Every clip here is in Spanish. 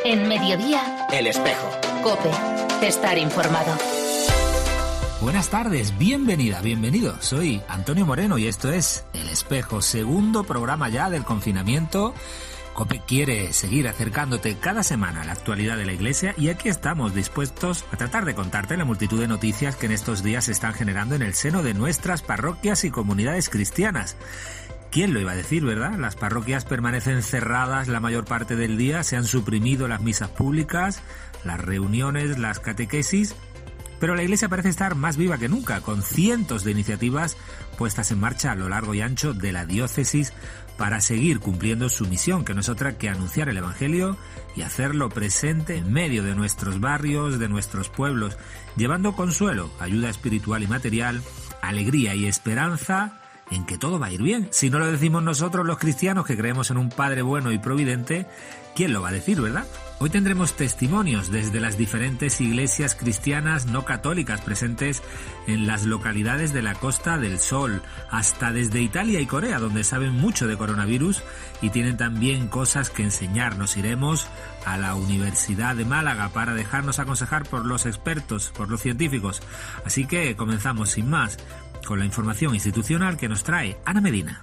En Mediodía, El Espejo. COPE. Estar informado. Buenas tardes, bienvenida, bienvenido. Soy Antonio Moreno y esto es El Espejo, segundo programa ya del confinamiento. COPE quiere seguir acercándote cada semana a la actualidad de la Iglesia y aquí estamos dispuestos a tratar de contarte la multitud de noticias que en estos días se están generando en el seno de nuestras parroquias y comunidades cristianas. ¿Quién lo iba a decir, verdad? Las parroquias permanecen cerradas la mayor parte del día, se han suprimido las misas públicas, las reuniones, las catequesis, pero la Iglesia parece estar más viva que nunca, con cientos de iniciativas puestas en marcha a lo largo y ancho de la diócesis para seguir cumpliendo su misión, que no es otra que anunciar el Evangelio y hacerlo presente en medio de nuestros barrios, de nuestros pueblos, llevando consuelo, ayuda espiritual y material, alegría y esperanza en que todo va a ir bien. Si no lo decimos nosotros los cristianos que creemos en un Padre bueno y providente, ¿quién lo va a decir, verdad? Hoy tendremos testimonios desde las diferentes iglesias cristianas no católicas presentes en las localidades de la Costa del Sol, hasta desde Italia y Corea, donde saben mucho de coronavirus y tienen también cosas que enseñarnos. Iremos a la Universidad de Málaga para dejarnos aconsejar por los expertos, por los científicos. Así que comenzamos sin más con la información institucional que nos trae Ana Medina.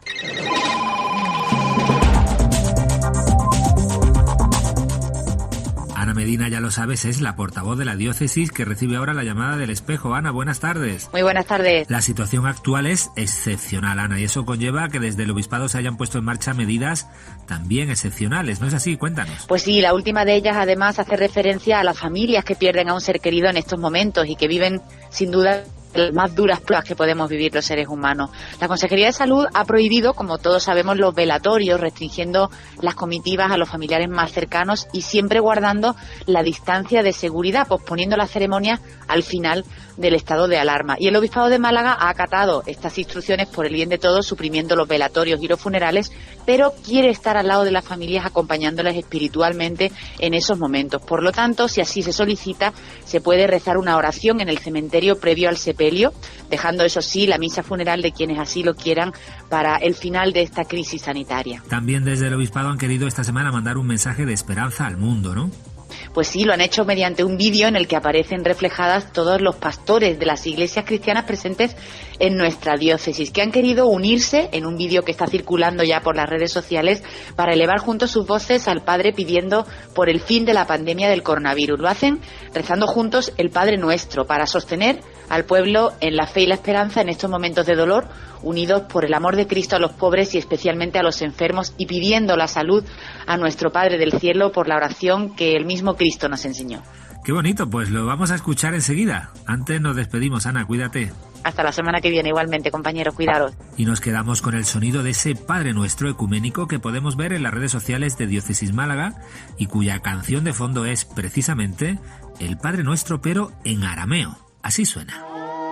Ana Medina, ya lo sabes, es la portavoz de la diócesis que recibe ahora la llamada del Espejo. Ana, buenas tardes. Muy buenas tardes. La situación actual es excepcional, Ana, y eso conlleva que desde el obispado se hayan puesto en marcha medidas también excepcionales, ¿no es así? Cuéntanos. Pues sí, la última de ellas además hace referencia a las familias que pierden a un ser querido en estos momentos y que viven sin duda las más duras pruebas que podemos vivir los seres humanos. La Consejería de Salud ha prohibido, como todos sabemos, los velatorios, restringiendo las comitivas a los familiares más cercanos y siempre guardando la distancia de seguridad, posponiendo la ceremonia al final del estado de alarma. Y el Obispado de Málaga ha acatado estas instrucciones por el bien de todos, suprimiendo los velatorios y los funerales, pero quiere estar al lado de las familias acompañándolas espiritualmente en esos momentos. Por lo tanto, si así se solicita, se puede rezar una oración en el cementerio previo al sepelio, dejando eso sí la misa funeral de quienes así lo quieran para el final de esta crisis sanitaria. También desde el Obispado han querido esta semana mandar un mensaje de esperanza al mundo, ¿no? Pues sí, lo han hecho mediante un vídeo en el que aparecen reflejadas todos los pastores de las iglesias cristianas presentes en nuestra diócesis, que han querido unirse en un vídeo que está circulando ya por las redes sociales para elevar juntos sus voces al Padre pidiendo por el fin de la pandemia del coronavirus. Lo hacen rezando juntos el Padre Nuestro para sostener al pueblo en la fe y la esperanza en estos momentos de dolor, unidos por el amor de Cristo a los pobres y especialmente a los enfermos y pidiendo la salud a nuestro Padre del Cielo por la oración que el mismo Cristo nos enseñó. Qué bonito, pues lo vamos a escuchar enseguida. Antes nos despedimos, Ana, cuídate. Hasta la semana que viene, igualmente, compañeros, cuidaros. Y nos quedamos con el sonido de ese Padre Nuestro ecuménico que podemos ver en las redes sociales de Diócesis Málaga y cuya canción de fondo es precisamente el Padre Nuestro, pero en arameo. Así suena.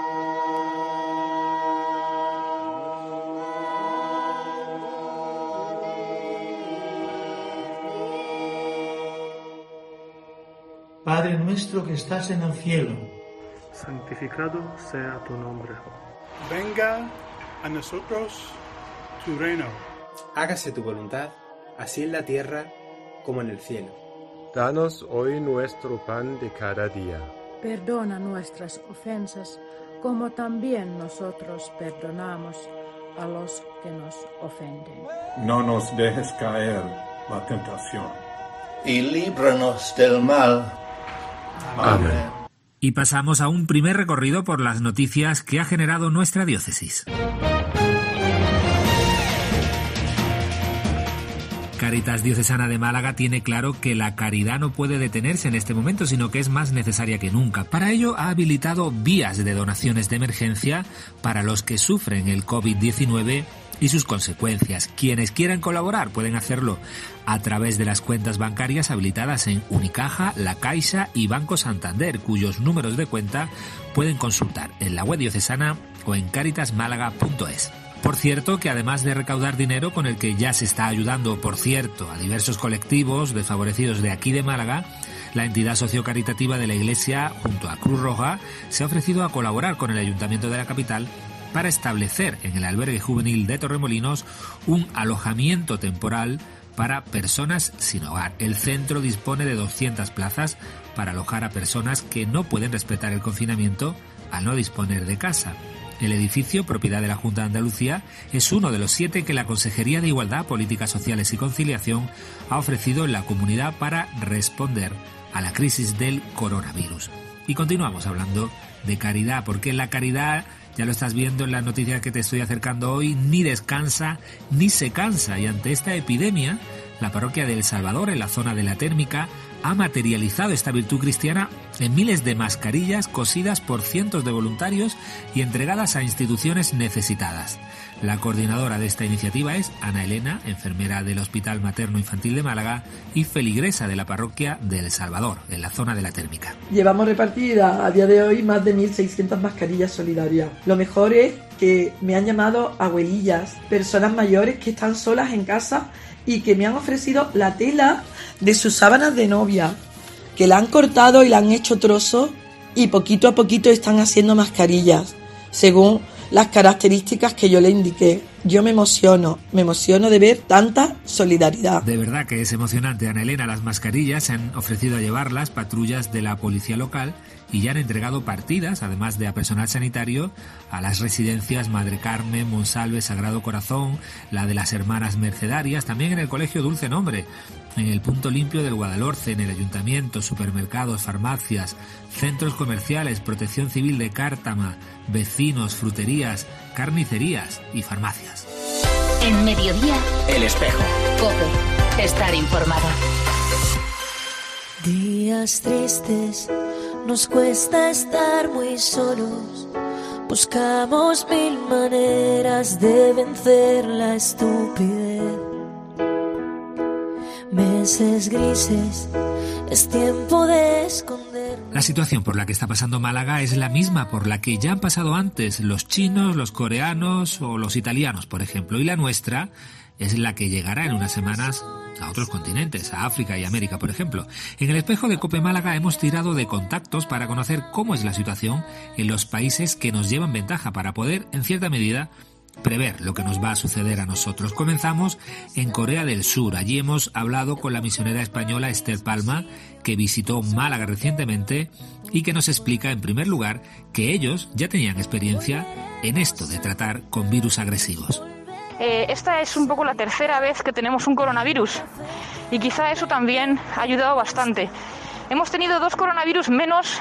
Padre nuestro que estás en el cielo, santificado sea tu nombre. Venga a nosotros tu reino. Hágase tu voluntad, así en la tierra como en el cielo. Danos hoy nuestro pan de cada día. Perdona nuestras ofensas, como también nosotros perdonamos a los que nos ofenden. No nos dejes caer la tentación. Y líbranos del mal. Amén. Y pasamos a un primer recorrido por las noticias que ha generado nuestra diócesis. Cáritas Diocesana de Málaga tiene claro que la caridad no puede detenerse en este momento, sino que es más necesaria que nunca. Para ello ha habilitado vías de donaciones de emergencia para los que sufren el COVID-19 y sus consecuencias. Quienes quieran colaborar pueden hacerlo a través de las cuentas bancarias habilitadas en Unicaja, La Caixa y Banco Santander, cuyos números de cuenta pueden consultar en la web diocesana o en caritasmálaga.es. Por cierto, que además de recaudar dinero con el que ya se está ayudando, por cierto, a diversos colectivos desfavorecidos de aquí de Málaga, la entidad sociocaritativa de la Iglesia, junto a Cruz Roja, se ha ofrecido a colaborar con el Ayuntamiento de la capital para establecer en el albergue juvenil de Torremolinos un alojamiento temporal para personas sin hogar. El centro dispone de 200 plazas para alojar a personas que no pueden respetar el confinamiento al no disponer de casa. El edificio, propiedad de la Junta de Andalucía, es uno de los 7 que la Consejería de Igualdad, Políticas Sociales y Conciliación ha ofrecido en la comunidad para responder a la crisis del coronavirus. Y continuamos hablando de caridad, porque la caridad, ya lo estás viendo en las noticias que te estoy acercando hoy, ni descansa ni se cansa. Y ante esta epidemia, la parroquia de El Salvador, en la zona de la Térmica, ha materializado esta virtud cristiana en miles de mascarillas cosidas por cientos de voluntarios y entregadas a instituciones necesitadas. La coordinadora de esta iniciativa es Ana Elena, enfermera del Hospital Materno Infantil de Málaga y feligresa de la parroquia de El Salvador, en la zona de la Térmica. Llevamos repartidas a día de hoy más de 1.600 mascarillas solidarias. Lo mejor es que me han llamado abuelillas, personas mayores que están solas en casa y que me han ofrecido la tela de sus sábanas de novia, que la han cortado y la han hecho trozos y poquito a poquito están haciendo mascarillas, según las características que yo le indiqué. Yo me emociono de ver tanta solidaridad. De verdad que es emocionante, Ana Elena. Las mascarillas se han ofrecido a llevarlas patrullas de la policía local y ya han entregado partidas, además de a personal sanitario, a las residencias Madre Carmen, Monsalve, Sagrado Corazón, la de las Hermanas Mercedarias, también en el Colegio Dulce Nombre, en el Punto Limpio del Guadalhorce, en el Ayuntamiento, supermercados, farmacias, centros comerciales, Protección Civil de Cártama, vecinos, fruterías, carnicerías y farmacias. En Mediodía, El Espejo. COPE. Estar informado. Días tristes, nos cuesta estar muy solos. Buscamos 1000 maneras de vencer la estupidez. Meses grises, es tiempo de esconder. La situación por la que está pasando Málaga es la misma por la que ya han pasado antes los chinos, los coreanos o los italianos, por ejemplo. Y la nuestra es la que llegará en unas semanas a otros continentes, a África y América, por ejemplo. En el Espejo de COPE Málaga hemos tirado de contactos para conocer cómo es la situación en los países que nos llevan ventaja para poder, en cierta medida, prever lo que nos va a suceder a nosotros. Comenzamos en Corea del Sur. Allí hemos hablado con la misionera española Esther Palma, que visitó Málaga recientemente y que nos explica, en primer lugar, que ellos ya tenían experiencia en esto de tratar con virus agresivos. Esta es un poco la tercera vez que tenemos un coronavirus y quizá eso también ha ayudado bastante. Hemos tenido 2 coronavirus menos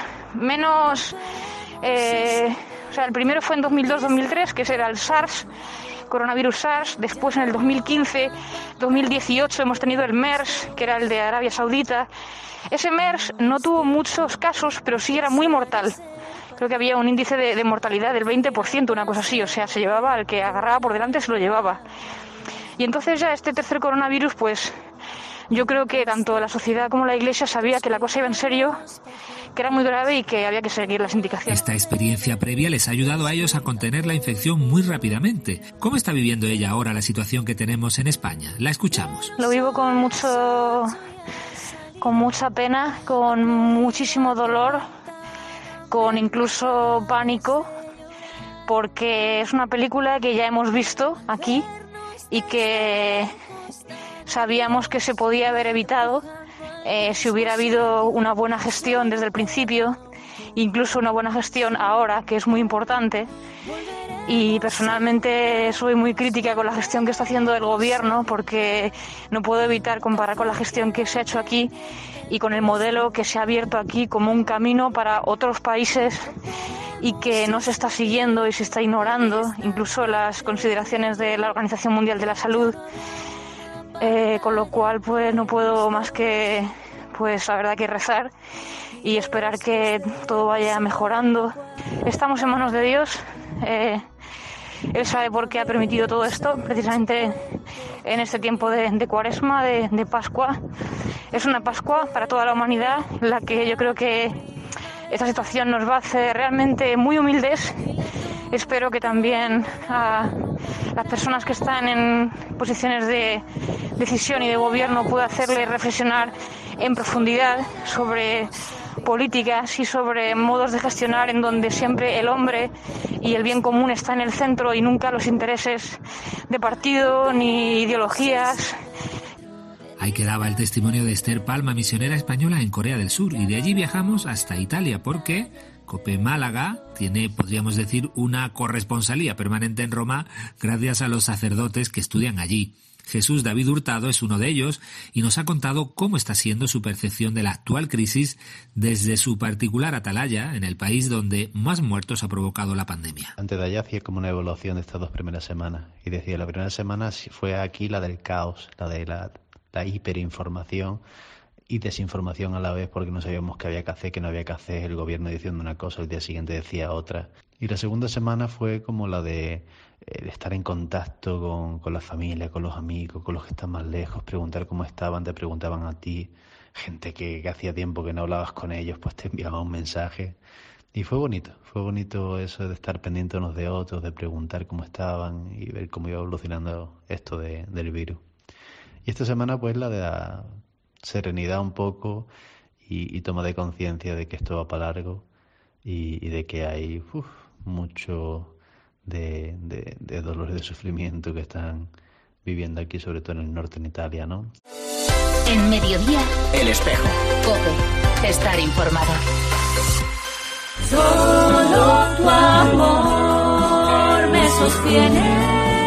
o sea, el primero fue en 2002-2003, que ese era el SARS, coronavirus SARS. Después, en el 2015-2018, hemos tenido el MERS, que era el de Arabia Saudita. Ese MERS no tuvo muchos casos, pero sí era muy mortal. Creo que había un índice de mortalidad del 20%, una cosa así. O sea, se llevaba al que agarraba por delante, se lo llevaba. Y entonces ya este tercer coronavirus, pues yo creo que tanto la sociedad como la Iglesia sabía que la cosa iba en serio, que era muy grave y que había que seguir las indicaciones. Esta experiencia previa les ha ayudado a ellos a contener la infección muy rápidamente. ¿Cómo está viviendo ella ahora la situación que tenemos en España? La escuchamos. Lo vivo con mucha pena, con muchísimo dolor, con incluso pánico, porque es una película que ya hemos visto aquí y que sabíamos que se podía haber evitado si hubiera habido una buena gestión desde el principio, incluso una buena gestión ahora, que es muy importante. Y personalmente soy muy crítica con la gestión que está haciendo el gobierno, porque no puedo evitar comparar con la gestión que se ha hecho aquí y con el modelo que se ha abierto aquí como un camino para otros países y que no se está siguiendo y se está ignorando, incluso las consideraciones de la Organización Mundial de la Salud. Con lo cual pues no puedo más que, pues la verdad, que rezar y esperar que todo vaya mejorando. Estamos en manos de Dios. Él sabe por qué ha permitido todo esto, precisamente en este tiempo de Cuaresma, de Pascua. Es una Pascua para toda la humanidad, la que yo creo que esta situación nos va a hacer realmente muy humildes. Espero que también a las personas que están en posiciones de decisión y de gobierno pueda hacerles reflexionar en profundidad sobre políticas y sobre modos de gestionar en donde siempre el hombre y el bien común está en el centro y nunca los intereses de partido ni ideologías. Ahí quedaba el testimonio de Esther Palma, misionera española en Corea del Sur, y de allí viajamos hasta Italia porque COPE Málaga tiene, podríamos decir, una corresponsalía permanente en Roma gracias a los sacerdotes que estudian allí. Jesús David Hurtado es uno de ellos y nos ha contado cómo está siendo su percepción de la actual crisis desde su particular atalaya en el país donde más muertos ha provocado la pandemia. Antes de allá hacía como una evaluación de estas 2 primeras semanas y decía, la primera semana fue aquí la del caos, la de la hiperinformación y desinformación a la vez, porque no sabíamos qué había que hacer, qué no había que hacer, el gobierno diciendo una cosa, el día siguiente decía otra. Y la segunda semana fue como la de estar en contacto con la familia, con los amigos, con los que están más lejos, preguntar cómo estaban, te preguntaban a ti, gente que hacía tiempo que no hablabas con ellos, pues te enviaban un mensaje. Y fue bonito eso de estar pendientes unos de otros, de preguntar cómo estaban y ver cómo iba evolucionando esto del virus. Y esta semana pues la de la serenidad un poco y toma de conciencia de que esto va para largo y de que hay mucho de dolor y de sufrimiento que están viviendo aquí, sobre todo en el norte, en Italia, ¿no? En Mediodía, El Espejo. COPE. Estar informado. Solo tu amor me sostiene.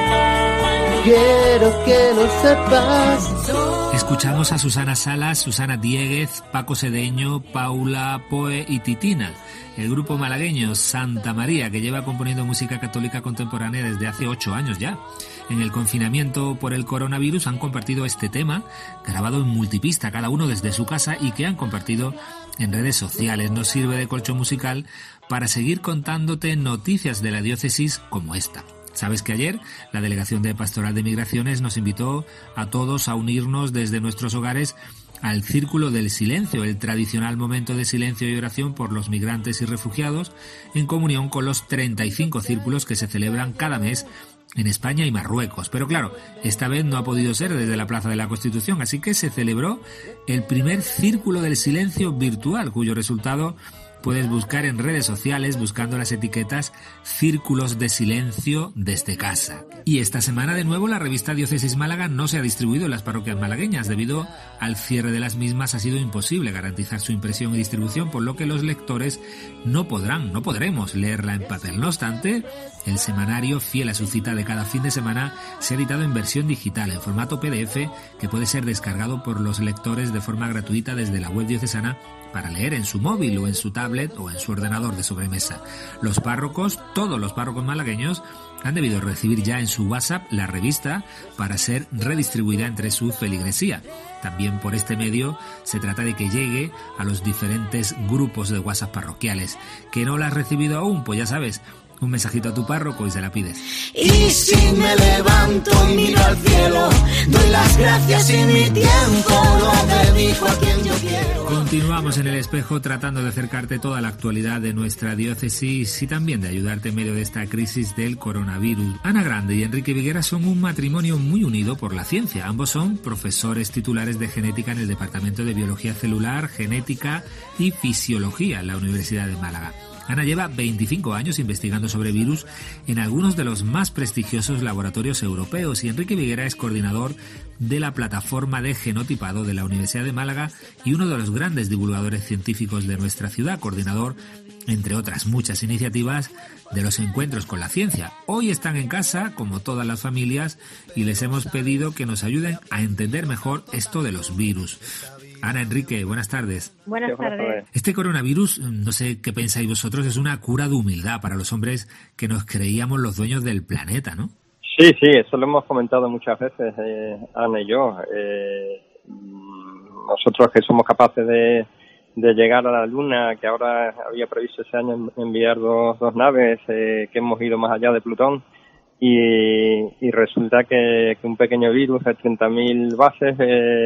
Quiero que lo sepas. Escuchamos a Susana Salas, Susana Dieguez, Paco Sedeño, Paula Poe y Titina, el grupo malagueño Santa María, que lleva componiendo música católica contemporánea desde hace 8 años ya. En el confinamiento por el coronavirus han compartido este tema, grabado en multipista, cada uno desde su casa, y que han compartido en redes sociales. Nos sirve de colchón musical para seguir contándote noticias de la diócesis como esta. Sabes que ayer la Delegación de Pastoral de Migraciones nos invitó a todos a unirnos desde nuestros hogares al Círculo del Silencio, el tradicional momento de silencio y oración por los migrantes y refugiados, en comunión con los 35 círculos que se celebran cada mes en España y Marruecos. Pero claro, esta vez no ha podido ser desde la Plaza de la Constitución, así que se celebró el primer Círculo del Silencio virtual, cuyo resultado puedes buscar en redes sociales buscando las etiquetas Círculos de Silencio desde casa. Y esta semana de nuevo la revista Diócesis Málaga no se ha distribuido en las parroquias malagueñas. Debido al cierre de las mismas ha sido imposible garantizar su impresión y distribución, por lo que los lectores no podremos leerla en papel. No obstante, el semanario, fiel a su cita de cada fin de semana, se ha editado en versión digital, en formato PDF, que puede ser descargado por los lectores de forma gratuita desde la web diocesana para leer en su móvil o en su tablet o en su ordenador de sobremesa. Los párrocos, todos los párrocos malagueños, han debido recibir ya en su WhatsApp la revista para ser redistribuida entre su feligresía. También por este medio se trata de que llegue a los diferentes grupos de WhatsApp parroquiales. ¿Que no la has recibido aún? Pues ya sabes, un mensajito a tu párroco y se la pides. Y si me levanto y miro al cielo, doy las gracias y mi tiempo lo dedico a quien yo quiero. Continuamos en El Espejo tratando de acercarte toda la actualidad de nuestra diócesis y también de ayudarte en medio de esta crisis del coronavirus. Ana Grande y Enrique Viguera son un matrimonio muy unido por la ciencia. Ambos son profesores titulares de genética en el Departamento de Biología Celular, Genética y Fisiología en la Universidad de Málaga. Ana lleva 25 años investigando sobre virus en algunos de los más prestigiosos laboratorios europeos y Enrique Viguera es coordinador de la plataforma de genotipado de la Universidad de Málaga y uno de los grandes divulgadores científicos de nuestra ciudad, coordinador, entre otras muchas iniciativas, de los encuentros con la ciencia. Hoy están en casa, como todas las familias, y les hemos pedido que nos ayuden a entender mejor esto de los virus. Ana, Enrique, buenas tardes. Buenas tardes. Este coronavirus, no sé qué pensáis vosotros, es una cura de humildad para los hombres que nos creíamos los dueños del planeta, ¿no? Sí, eso lo hemos comentado muchas veces, Ana y yo. Nosotros que somos capaces de llegar a la Luna, que ahora había previsto ese año enviar dos naves, que hemos ido más allá de Plutón, y resulta que un pequeño virus de 30.000 bases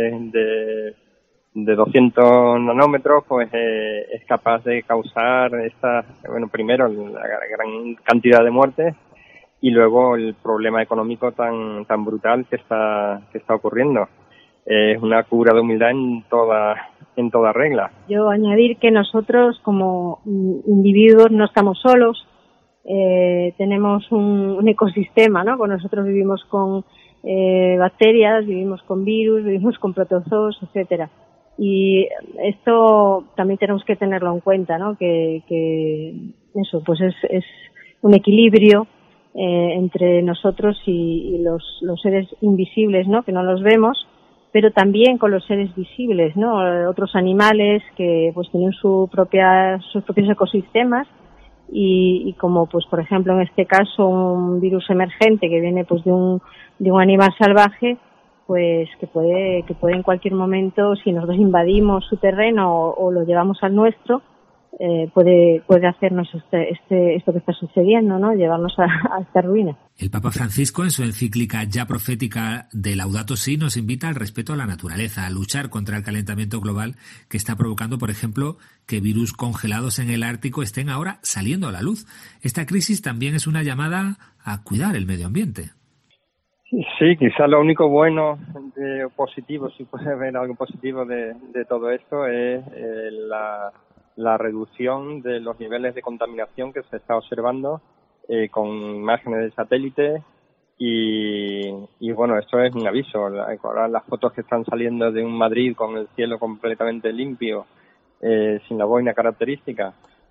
de 200 nanómetros, pues es capaz de causar primero la gran cantidad de muertes y luego el problema económico tan brutal que está ocurriendo. Es una cura de humildad en toda regla. Yo añadir que nosotros como individuos no estamos solos, tenemos un ecosistema, ¿no? Pues nosotros vivimos con bacterias, vivimos con virus, vivimos con protozoos, etcétera. Y esto también tenemos que tenerlo en cuenta, ¿no? Que eso, pues es un equilibrio entre nosotros y los seres invisibles, ¿no? Que no los vemos, pero también con los seres visibles, ¿no? Otros animales que pues tienen sus propios ecosistemas y como pues por ejemplo en este caso un virus emergente que viene pues de un animal salvaje, pues que puede en cualquier momento, si nosotros invadimos su terreno o lo llevamos al nuestro, puede hacernos esto que está sucediendo, ¿no? Llevarnos a esta ruina. El Papa Francisco, en su encíclica ya profética de Laudato Si, nos invita al respeto a la naturaleza, a luchar contra el calentamiento global que está provocando, por ejemplo, que virus congelados en el Ártico estén ahora saliendo a la luz. Esta crisis también es una llamada a cuidar el medio ambiente. Sí, quizás lo único bueno, positivo, si puede haber algo positivo de todo esto, es la reducción de los niveles de contaminación que se está observando con imágenes de satélite y bueno, esto es un aviso. Ahora las fotos que están saliendo de un Madrid con el cielo completamente limpio, sin la boina característica,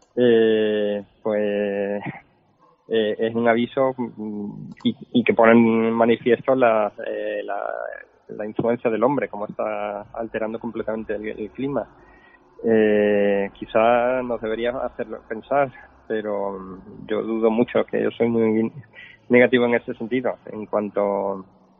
pues es un aviso y que pone en manifiesto la influencia del hombre, cómo está alterando completamente el clima. Quizá nos debería hacerlo pensar, pero yo dudo mucho, que yo soy muy negativo en ese sentido. En cuanto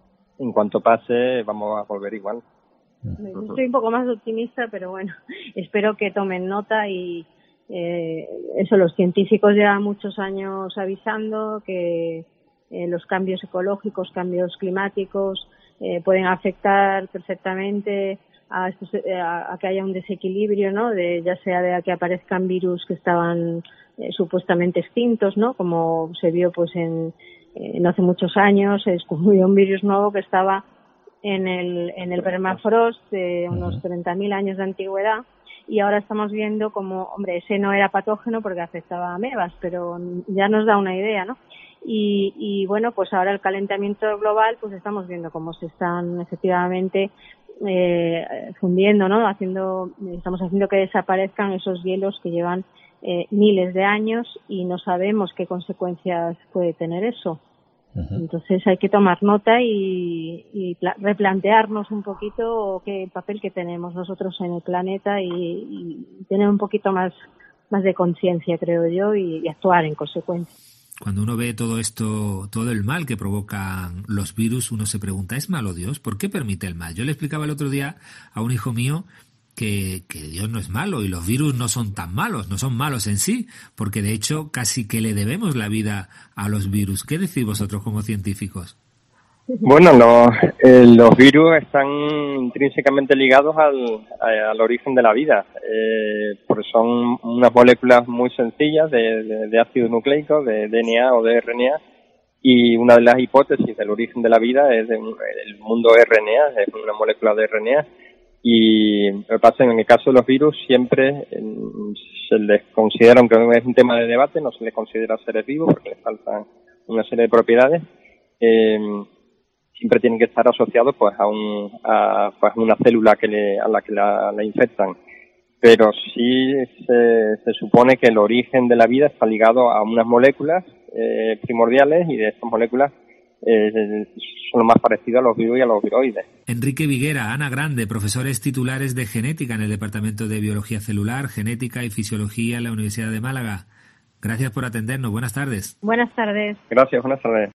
pase, vamos a volver igual. Yo estoy un poco más optimista, pero bueno, espero que tomen nota y eso, los científicos llevan muchos años avisando que los cambios ecológicos, cambios climáticos pueden afectar perfectamente a que haya un desequilibrio, ¿no? Ya sea de que aparezcan virus que estaban supuestamente extintos, ¿no? Como se vio pues no hace muchos años, se descubrió un virus nuevo que estaba en el permafrost de unos 30.000 años de antigüedad, y ahora estamos viendo como, hombre, ese no era patógeno porque afectaba a amebas, pero ya nos da una idea, ¿no? Y bueno, pues ahora el calentamiento global, pues estamos viendo cómo se están efectivamente fundiendo, ¿no? Estamos haciendo que desaparezcan esos hielos que llevan miles de años y no sabemos qué consecuencias puede tener eso. Entonces hay que tomar nota y replantearnos un poquito qué papel que tenemos nosotros en el planeta y tener un poquito más de conciencia, creo yo, y actuar en consecuencia. Cuando uno ve todo esto, todo el mal que provocan los virus, uno se pregunta, ¿es malo Dios? ¿Por qué permite el mal? Yo le explicaba el otro día a un hijo mío que Dios no es malo y los virus no son tan malos, no son malos en sí, porque de hecho casi que le debemos la vida a los virus. ¿Qué decís vosotros como científicos? Bueno, los virus están intrínsecamente ligados al origen de la vida, porque son unas moléculas muy sencillas de ácido nucleico, de DNA o de RNA, y una de las hipótesis del origen de la vida es el mundo RNA, es una molécula de RNA. Y lo que pasa en el caso de los virus siempre se les considera, aunque no es un tema de debate, no se les considera seres vivos porque les faltan una serie de propiedades, siempre tienen que estar asociados pues a una célula a la que la infectan. Pero sí se supone que el origen de la vida está ligado a unas moléculas primordiales, y de estas moléculas son lo más parecido a los virus y a los viroides. Enrique Viguera, Ana Grande, profesores titulares de genética en el Departamento de Biología Celular, Genética y Fisiología en la Universidad de Málaga. Gracias por atendernos. Buenas tardes. Buenas tardes. Gracias, buenas tardes.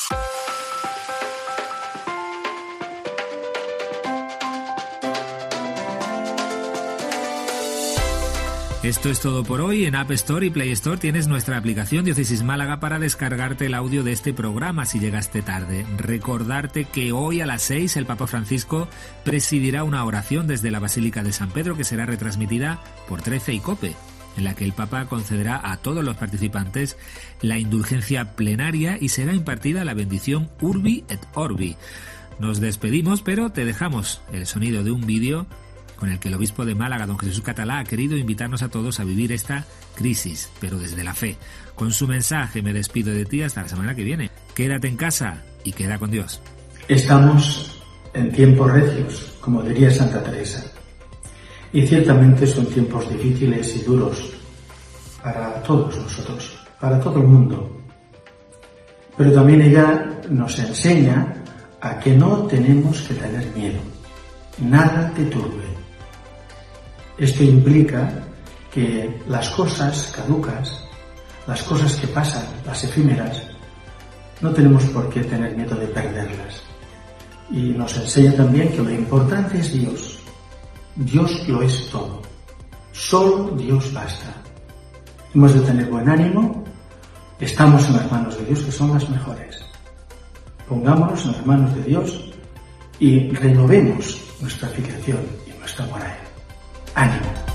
Esto es todo por hoy. En App Store y Play Store tienes nuestra aplicación Diócesis Málaga para descargarte el audio de este programa si llegaste tarde. Recordarte que hoy a las 6 el Papa Francisco presidirá una oración desde la Basílica de San Pedro que será retransmitida por 13 y COPE, en la que el Papa concederá a todos los participantes la indulgencia plenaria y será impartida la bendición Urbi et Orbi. Nos despedimos, pero te dejamos el sonido de un vídeo con el que el obispo de Málaga, don Jesús Catalá, ha querido invitarnos a todos a vivir esta crisis, pero desde la fe. Con su mensaje me despido de ti hasta la semana que viene. Quédate en casa y queda con Dios. Estamos en tiempos recios, como diría Santa Teresa, y ciertamente son tiempos difíciles y duros para todos nosotros, para todo el mundo. Pero también ella nos enseña a que no tenemos que tener miedo. Nada te turbe. Esto implica que las cosas caducas, las cosas que pasan, las efímeras, no tenemos por qué tener miedo de perderlas. Y nos enseña también que lo importante es Dios. Dios lo es todo. Solo Dios basta. Hemos de tener buen ánimo. Estamos en las manos de Dios, que son las mejores. Pongámonos en las manos de Dios y renovemos nuestra filiación y nuestro amor a Él. ¡Ánimo!